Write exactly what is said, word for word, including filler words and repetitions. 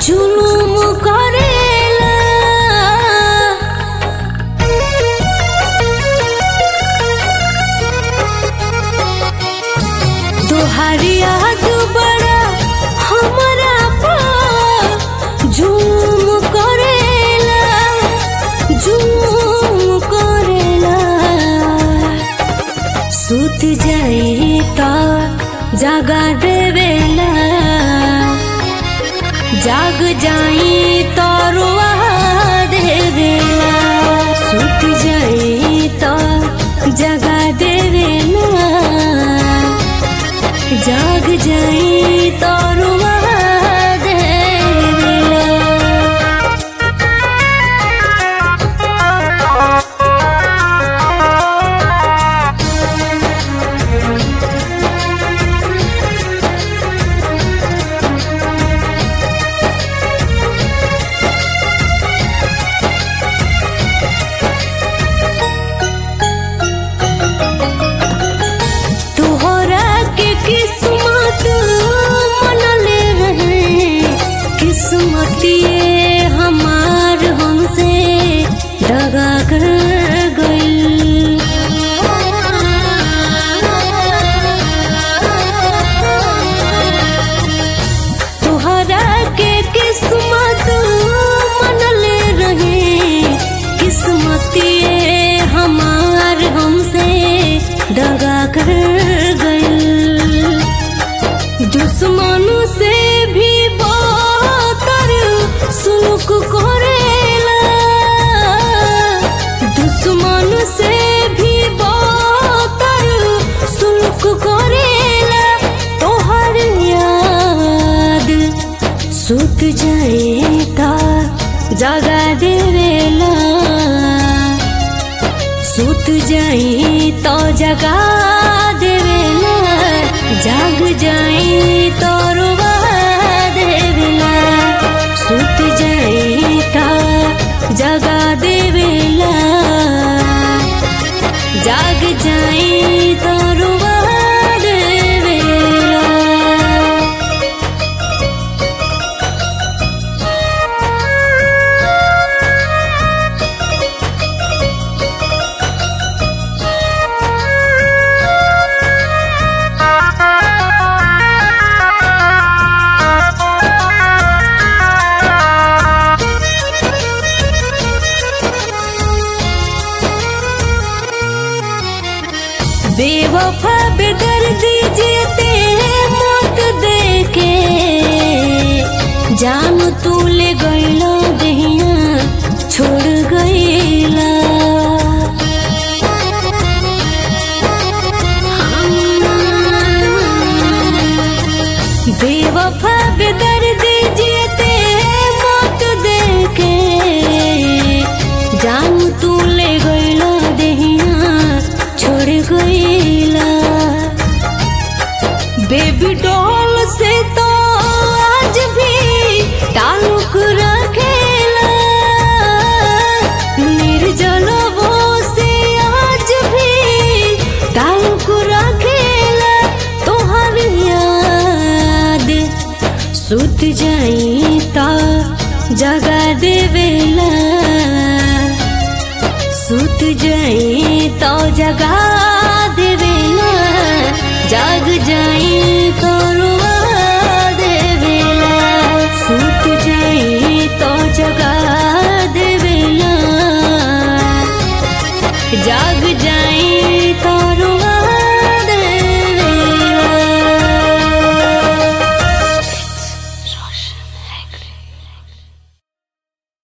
जुलुम करेला तोहारी याद बड़ा हमरा पर जुलुम करेला जुलुम करेला सुत जाई त जगा देवेला जाग जाई तो रुआ देवेला सुत जाई तो जगा देवेला जाग जाई तो रुआ देवेला। किस्मतिए हमार हमसे दगा कर गई तोहरा के किस्मत मनले रहे किस्मतिए हमार हमसे दगा कर गई दुश्मनों से भी सुलूक करेला दुश्मन से भी बदतर सुलूक करेला तोहर याद सुत जाए ता जगा देवेला सुत जाए तो जगा देवेला जाग जाए तो रुवा देवेला सुत जाई ता जगा देवेला जाग जाई तो रुवा देवेला। बेवफा बेदर्दी जीते मौत देके जान तू ले गईला दहिया छोड़ गईला बेवफा बेदर्दी जीते मौत देके जान तू ले गईला दहिया छोड़ गईला बेबी डॉल से तो आज भी ताल्लुक रखेला निर्जलवों से आज भी ताल्लुक रखेला तोहर याद सुत जाई ता जगा देवेला सुत जाई तो जगा देवेला जाग जाई तो रुआ देवेला सुत जाई तो जगा देवेला जा